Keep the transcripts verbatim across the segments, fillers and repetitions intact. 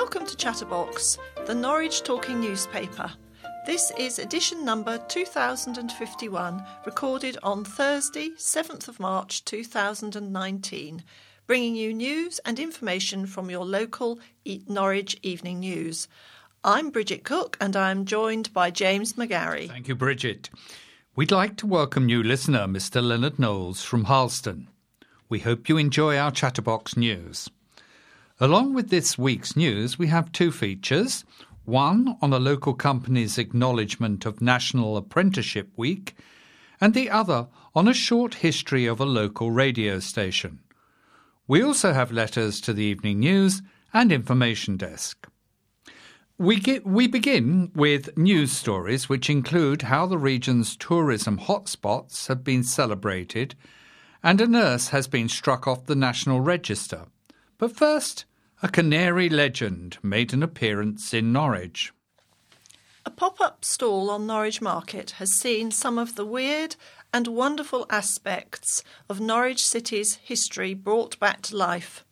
Welcome to Chatterbox, the Norwich Talking newspaper. This is edition number two thousand fifty-one, recorded on Thursday, seventh of March two thousand nineteen, bringing you news and information from your local Norwich Evening News. I'm Bridget Cook and I'm joined by James McGarry. Thank you, Bridget. We'd like to welcome new listener, Mister Leonard Knowles from Harleston. We hope you enjoy our Chatterbox news. Along with this week's news, we have two features, one on a local company's acknowledgement of National Apprenticeship Week, and the other on a short history of a local radio station. We also have letters to the evening news and information desk. We, get, we begin with news stories which include how the region's tourism hotspots have been celebrated and a nurse has been struck off the National Register. But first, a canary legend made an appearance in Norwich. A pop-up stall on Norwich Market has seen some of the weird and wonderful aspects of Norwich City's history brought back to life.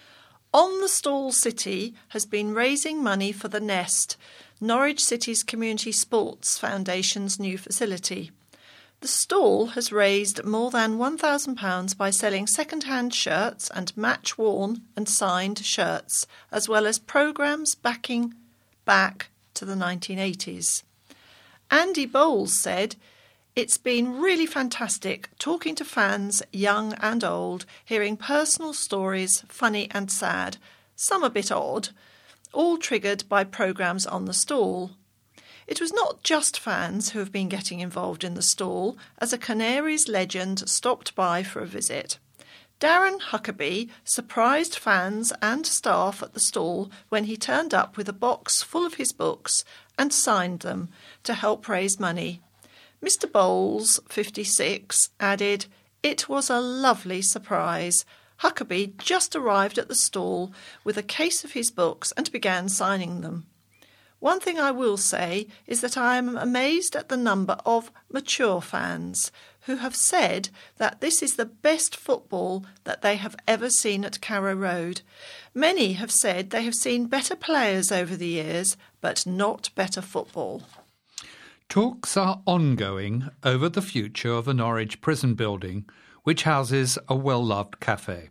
On the Stall City has been raising money for the Nest, Norwich City's Community Sports Foundation's new facility. The stall has raised more than one thousand pounds by selling second-hand shirts and match-worn and signed shirts, as well as programmes backing back to the nineteen eighties. Andy Bowles said, "It's been really fantastic talking to fans, young and old, hearing personal stories, funny and sad, some a bit odd, all triggered by programmes on the stall. It was not just fans who have been getting involved in the stall, as a Canaries legend stopped by for a visit. Darren Huckabee surprised fans and staff at the stall when he turned up with a box full of his books and signed them to help raise money. Mister Bowles, fifty-six, added, "It was a lovely surprise. Huckabee just arrived at the stall with a case of his books and began signing them. One thing I will say is that I am amazed at the number of mature fans who have said that this is the best football that they have ever seen at Carrow Road. Many have said they have seen better players over the years, but not better football." Talks are ongoing over the future of the Norwich prison building, which houses a well-loved cafe.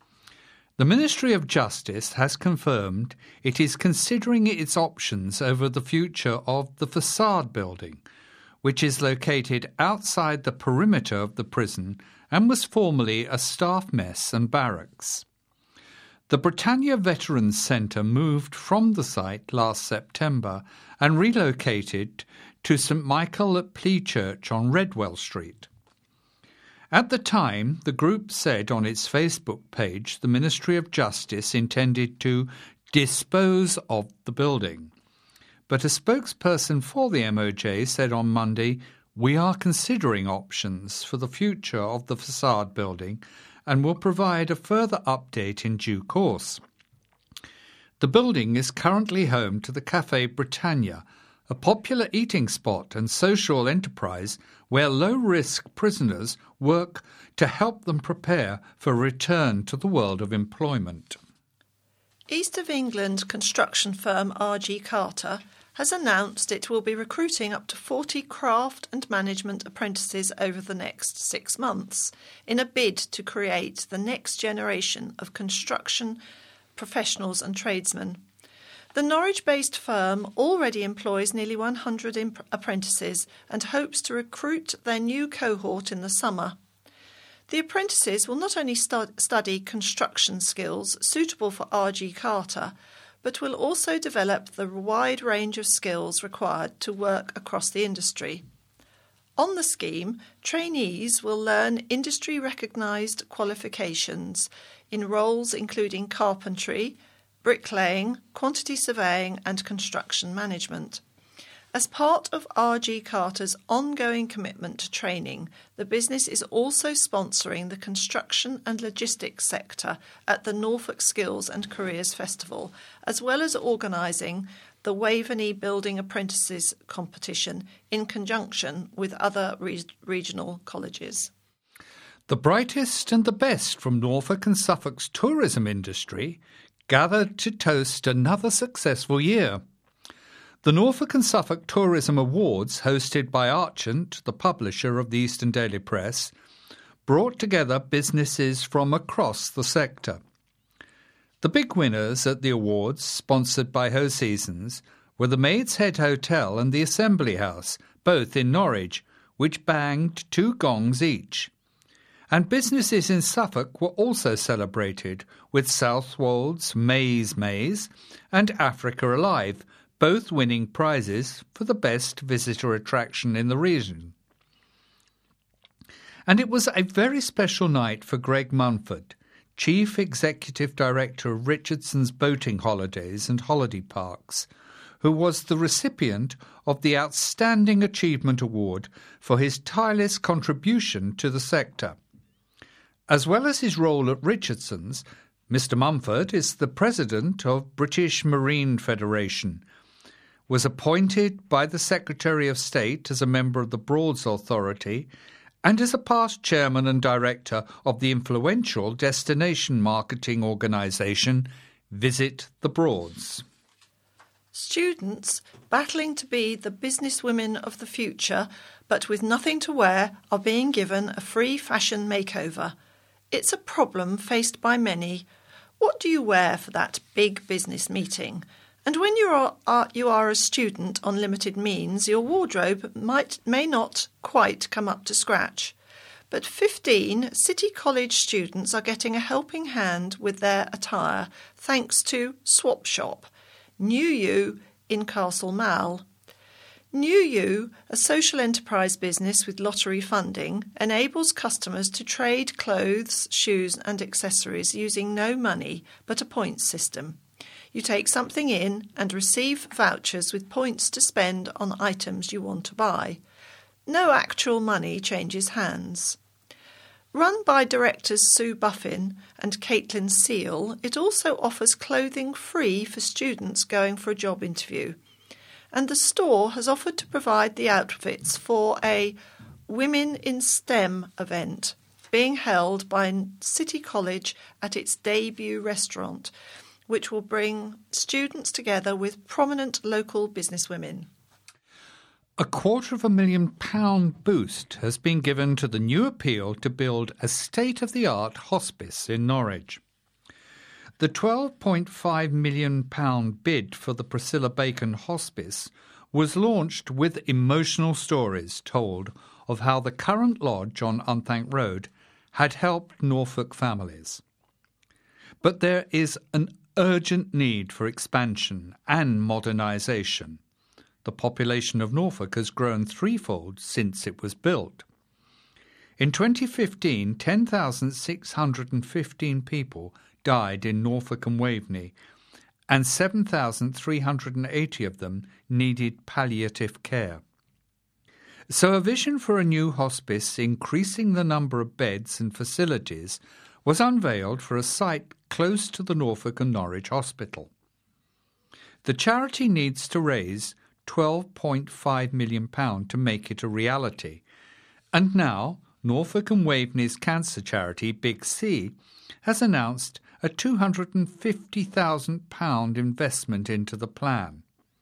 The Ministry of Justice has confirmed it is considering its options over the future of the facade building, which is located outside the perimeter of the prison and was formerly a staff mess and barracks. The Britannia Veterans Centre moved from the site last September and relocated to St Michael at Plea Church on Redwell Street. At the time, the group said on its Facebook page the Ministry of Justice intended to dispose of the building. But a spokesperson for the M O J said on Monday, "We are considering options for the future of the facade building and will provide a further update in due course." The building is currently home to the Café Britannia, a popular eating spot and social enterprise where low-risk prisoners work to help them prepare for return to the world of employment. East of England construction firm R G Carter has announced it will be recruiting up to forty craft and management apprentices over the next six months in a bid to create the next generation of construction professionals and tradesmen. The Norwich-based firm already employs nearly one hundred imp- apprentices and hopes to recruit their new cohort in the summer. The apprentices will not only stud- study construction skills suitable for R G Carter, but will also develop the wide range of skills required to work across the industry. On the scheme, trainees will learn industry-recognised qualifications in roles including carpentry, bricklaying, quantity surveying and construction management. As part of R G Carter's ongoing commitment to training, the business is also sponsoring the construction and logistics sector at the Norfolk Skills and Careers Festival, as well as organising the Waveney Building Apprentices competition in conjunction with other re- regional colleges. The brightest and the best from Norfolk and Suffolk's tourism industry gathered to toast another successful year. The Norfolk and Suffolk Tourism Awards, hosted by Archant, the publisher of the Eastern Daily Press, brought together businesses from across the sector. The big winners at the awards, sponsored by Ho Seasons, were the Maid's Head Hotel and the Assembly House, both in Norwich, which banged two gongs each. And businesses in Suffolk were also celebrated, with Southwold's Maze Maze and Africa Alive, both winning prizes for the best visitor attraction in the region. And it was a very special night for Greg Munford, Chief Executive Director of Richardson's Boating Holidays and Holiday Parks, who was the recipient of the Outstanding Achievement Award for his tireless contribution to the sector. As well as his role at Richardson's, Mister Munford is the president of British Marine Federation, was appointed by the Secretary of State as a member of the Broads Authority, and is a past chairman and director of the influential destination marketing organisation Visit the Broads. Students battling to be the businesswomen of the future, but with nothing to wear, are being given a free fashion makeover. It's a problem faced by many. What do you wear for that big business meeting? And when you are, are you are a student on limited means, your wardrobe might may not quite come up to scratch. But fifteen City College students are getting a helping hand with their attire thanks to Swap Shop, New You in Castle Mall. New You, a social enterprise business with lottery funding, enables customers to trade clothes, shoes and accessories using no money but a points system. You take something in and receive vouchers with points to spend on items you want to buy. No actual money changes hands. Run by directors Sue Buffin and Caitlin Seal, it also offers clothing free for students going for a job interview. And the store has offered to provide the outfits for a Women in STEM event being held by City College at its debut restaurant, which will bring students together with prominent local businesswomen. A quarter of a million pound boost has been given to the new appeal to build a state-of-the-art hospice in Norwich. The twelve point five million pound bid for the Priscilla Bacon Hospice was launched with emotional stories told of how the current lodge on Unthank Road had helped Norfolk families. But there is an urgent need for expansion and modernisation. The population of Norfolk has grown threefold since it was built. In twenty fifteen, ten thousand six hundred fifteen people died in Norfolk and Waveney, and seven thousand three hundred eighty of them needed palliative care. So a vision for a new hospice increasing the number of beds and facilities was unveiled for a site close to the Norfolk and Norwich Hospital. The charity needs to raise twelve point five million pounds to make it a reality, and now Norfolk and Waveney's cancer charity Big C has announced a two hundred fifty thousand pounds investment into the plan.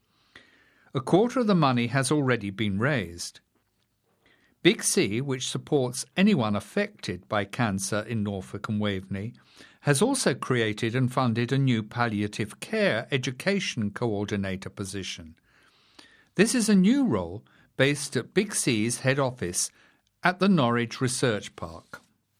A quarter of the money has already been raised. Big C, which supports anyone affected by cancer in Norfolk and Waveney, has also created and funded a new palliative care education coordinator position. This is a new role based at Big C's head office at the Norwich Research Park.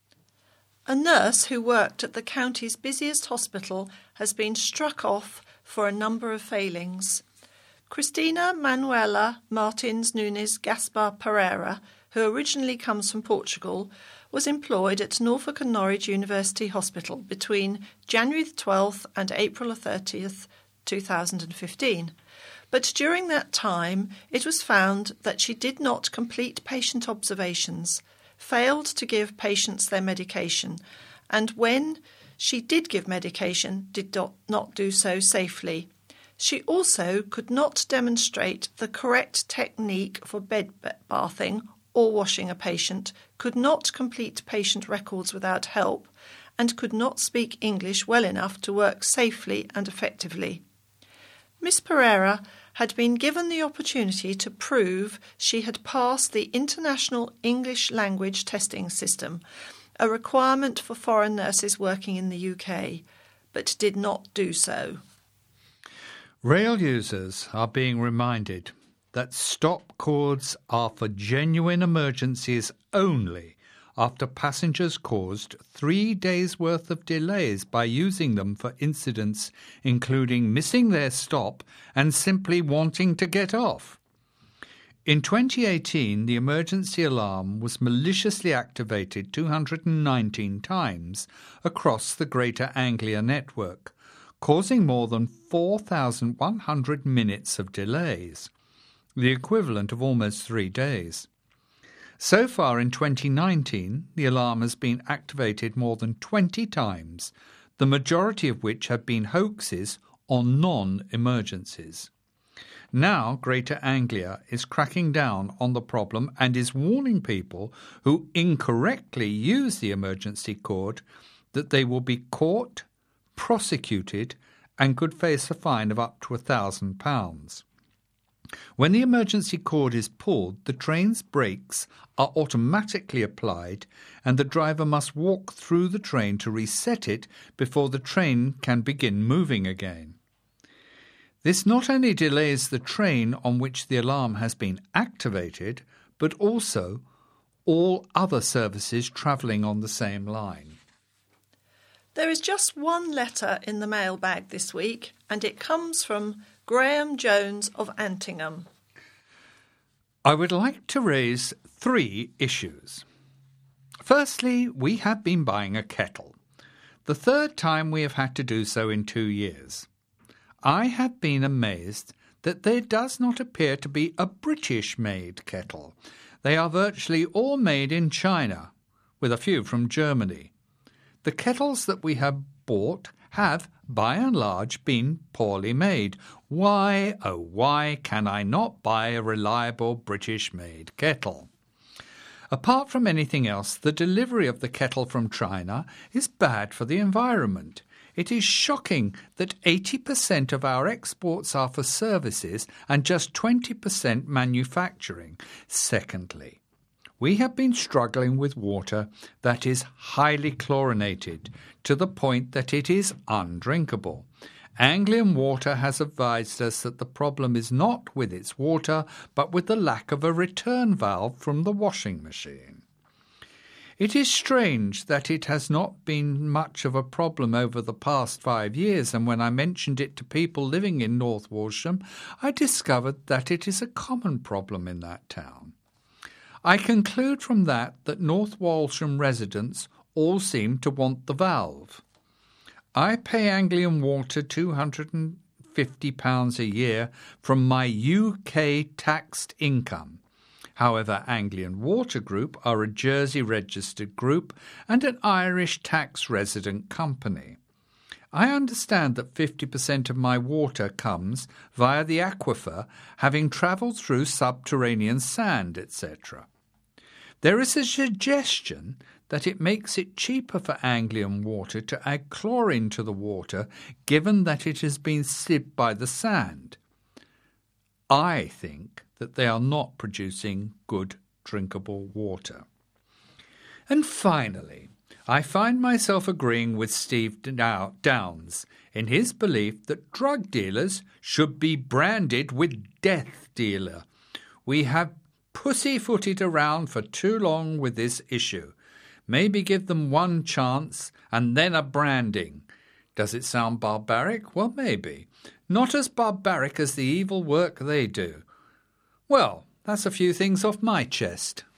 A nurse who worked at the county's busiest hospital has been struck off for a number of failings. Cristina Manuela Martins Nunes Gaspar Pereira, who originally comes from Portugal, was employed at Norfolk and Norwich University Hospital between January the twelfth and April the thirtieth, two thousand fifteen. But during that time, it was found that she did not complete patient observations, failed to give patients their medication, and when she did give medication, did not do so safely. She also could not demonstrate the correct technique for bed bathing or washing a patient, could not complete patient records without help, and could not speak English well enough to work safely and effectively. Miss Pereira had been given the opportunity to prove she had passed the International English Language Testing System, a requirement for foreign nurses working in the U K, but did not do so. Rail users are being reminded that stop cords are for genuine emergencies only after passengers caused three days' worth of delays by using them for incidents including missing their stop and simply wanting to get off. In twenty eighteen, the emergency alarm was maliciously activated two hundred nineteen times across the Greater Anglia network, causing more than four thousand one hundred minutes of delays, the equivalent of almost three days. So far in twenty nineteen, the alarm has been activated more than twenty times, the majority of which have been hoaxes on non-emergencies. Now Greater Anglia is cracking down on the problem and is warning people who incorrectly use the emergency cord that they will be caught, prosecuted, and could face a fine of up to one thousand pounds. When the emergency cord is pulled, the train's brakes are automatically applied and the driver must walk through the train to reset it before the train can begin moving again. This not only delays the train on which the alarm has been activated, but also all other services travelling on the same line. There is just one letter in the mailbag this week, and it comes from Graham Jones of Antingham. I would like to raise three issues. Firstly, we have been buying a kettle. The third time we have had to do so in two years. I have been amazed that there does not appear to be a British-made kettle. They are virtually all made in China, with a few from Germany. The kettles that we have bought have, by and large, been poorly made. Why, oh why, can I not buy a reliable British-made kettle? Apart from anything else, the delivery of the kettle from China is bad for the environment. It is shocking that eighty percent of our exports are for services and just twenty percent manufacturing. Secondly, we have been struggling with water that is highly chlorinated to the point that it is undrinkable. Anglian Water has advised us that the problem is not with its water, but with the lack of a return valve from the washing machine. It is strange that it has not been much of a problem over the past five years, and when I mentioned it to people living in North Walsham, I discovered that it is a common problem in that town. I conclude from that that North Walsham residents all seem to want the valve. I pay Anglian Water two hundred fifty pounds a year from my U K taxed income. However, Anglian Water Group are a Jersey-registered group and an Irish tax resident company. I understand that fifty percent of my water comes via the aquifer, having travelled through subterranean sand, et cetera. There is a suggestion that it makes it cheaper for Anglian Water to add chlorine to the water, given that it has been sieved by the sand. I think that they are not producing good drinkable water. And finally, I find myself agreeing with Steve Downs in his belief that drug dealers should be branded with death dealer. We have pussyfooted around for too long with this issue. Maybe give them one chance and then a branding. Does it sound barbaric? Well, maybe. Not as barbaric as the evil work they do. Well, that's a few things off my chest.